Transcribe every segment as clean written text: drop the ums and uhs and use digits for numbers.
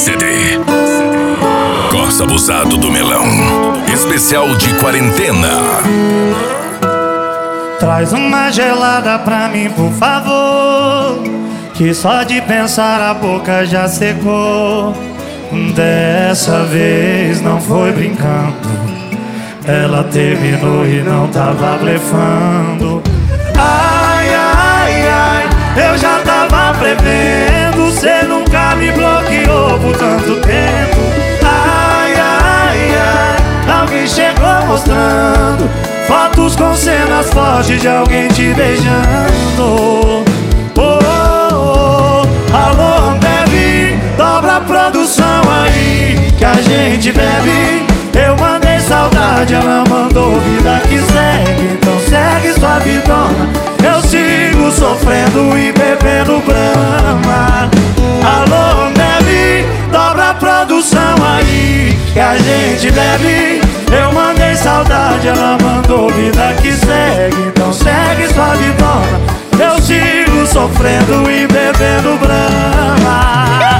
CD. Corsa Abusado do Melão. Especial de quarentena. Traz uma gelada pra mim, por favor, que só de pensar a boca já secou. Dessa vez não foi brincando, ela terminou e não tava blefando. Ai, ai, ai, eu já tava prevendo, cê nunca me bloqueou por tanto tempo. Ai, ai, ai, alguém chegou mostrando fotos com cenas fortes de alguém te beijando. Oh, oh, oh. Alô, Ambev, dobra a produção aí que a gente bebe. Eu mandei saudade, ela mandou vida que segue. Então segue sua vidona, eu sigo sofrendo e bebendo Brahma. Alô, Ambev, dobra a produção aí que a gente bebe. Eu mandei saudade, ela mandou vida que segue. Então segue sua vidona, eu sigo sofrendo e bebendo Brahma.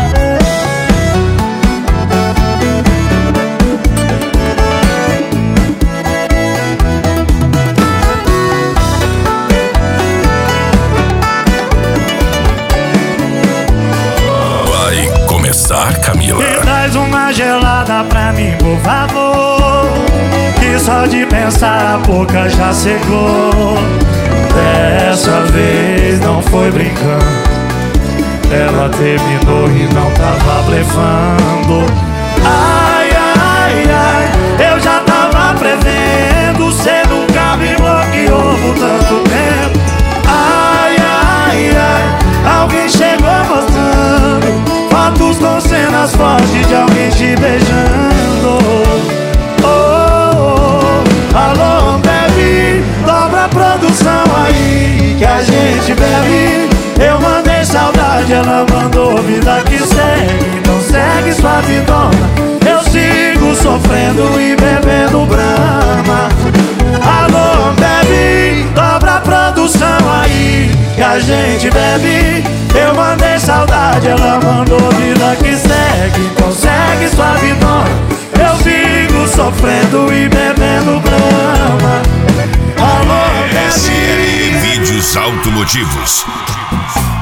Vai começar, Camila. Me traz uma gelada pra mim, por favor, que só de pensar a boca já secou. Dessa vez não foi brincando, ela terminou e não tava blefando. Ai, ai, ai, eu já tava prevendo, cê nunca me bloqueou por tanto tempo. Ai, ai, ai, alguém chegou mostrando fotos com cenas fortes de alguém te beijando. Oh, oh, oh. Alô, Ambev, dobra a produção aí que a gente bebe. Eu mandei saudade, ela mandou vida que segue. Então segue sua vidona, eu sigo sofrendo e bebendo Brahma. Alô, Ambev, dobra a produção aí que a gente bebe. Eu mandei saudade, ela mandou vida que segue. Então segue sua vidona, eu sigo sofrendo e bebendo Brahma. Alô, SL Vídeos Automotivos.